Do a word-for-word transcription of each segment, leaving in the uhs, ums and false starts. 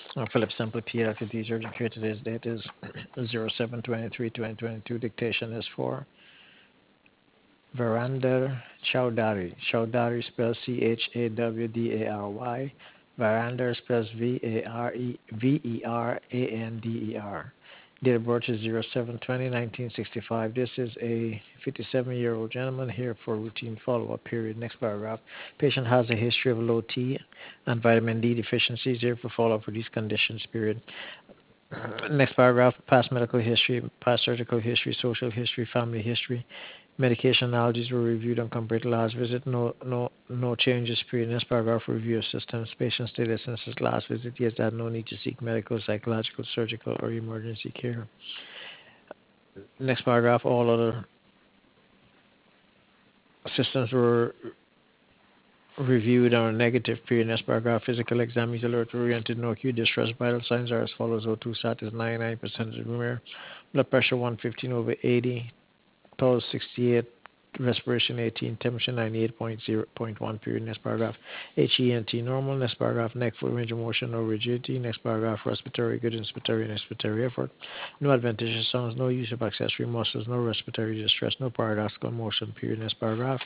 Uh, Philip Sample, pediatric teacher. Here today's date is zero seven twenty-three twenty twenty-two. Dictation is for Varander Chowdhury. Chowdhury spells C H A W D A R Y. Varander spells V A R E V E R A N D E R. Date of birth is zero seven twenty nineteen sixty-five. This is a fifty-seven-year-old gentleman here for routine follow-up period. Next paragraph. Patient has a history of low T and vitamin D deficiencies. Here for follow-up for these conditions. Period. Next paragraph. Past medical history, past surgical history, social history, family history. Medication allergies were reviewed and compared to last visit. No, no, no changes. Period. Next paragraph. Review of systems. Patient status since his last visit. He has had no need to seek medical, psychological, surgical, or emergency care. Next paragraph. All other systems were reviewed and are negative. Period. Next paragraph. Physical exam is alert oriented. No acute distress. Vital signs are as follows. O two sat is ninety-nine percent rare. Blood pressure one fifteen over eighty. Pulse sixty-eight, respiration eighteen, temperature ninety-eight point zero point one. Period. Next paragraph. H E N T normal. Next paragraph. Neck, foot range of motion, no rigidity. Next paragraph. Respiratory, good inspiratory and expiratory effort. No adventitious sounds, no use of accessory muscles, no respiratory distress, no paradoxical motion. Period. Next paragraph.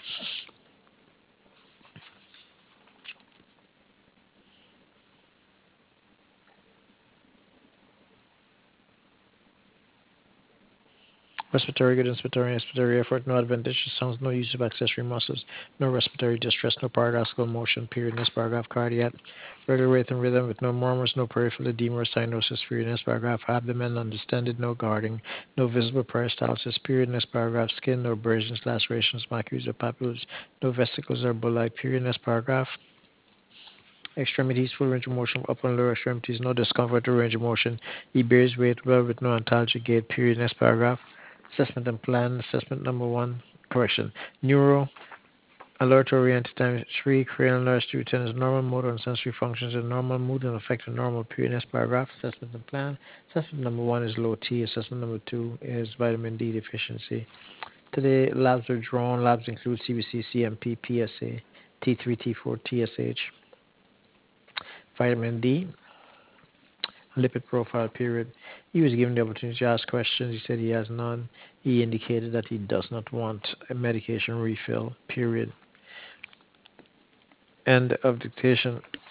Respiratory, good inspiratory and expiratory effort, no adventitious sounds, no use of accessory muscles, no respiratory distress, no paradoxical motion. Period. Next paragraph. Cardiac, regular rhythm rhythm with no murmurs, no peripheral edema or cyanosis. Period. Next paragraph. Abdomen undistended, no guarding, no visible peristalsis. Period. Next paragraph. Skin, no abrasions, lacerations, macules or papules, no vesicles or bulli. Period. Next paragraph. Extremities, full range of motion, upper and lower extremities, no discomfort or range of motion. He bears weight well with no antalgic gait. Period. Next paragraph. Assessment and plan. Assessment number one. Correction. Neuro alert oriented times three. Cranial nerves two ten is normal motor and sensory functions in normal mood and affected normal. Period. Next paragraph. Assessment and plan. Assessment number one is low T. Assessment number two is vitamin D deficiency. Today labs are drawn. Labs include C B C, C M P, P S A, T three, T four, T S H, vitamin D, lipid profile. Period. He was given the opportunity to ask questions. He said he has none. He indicated that he does not want a medication refill. Period. End of dictation.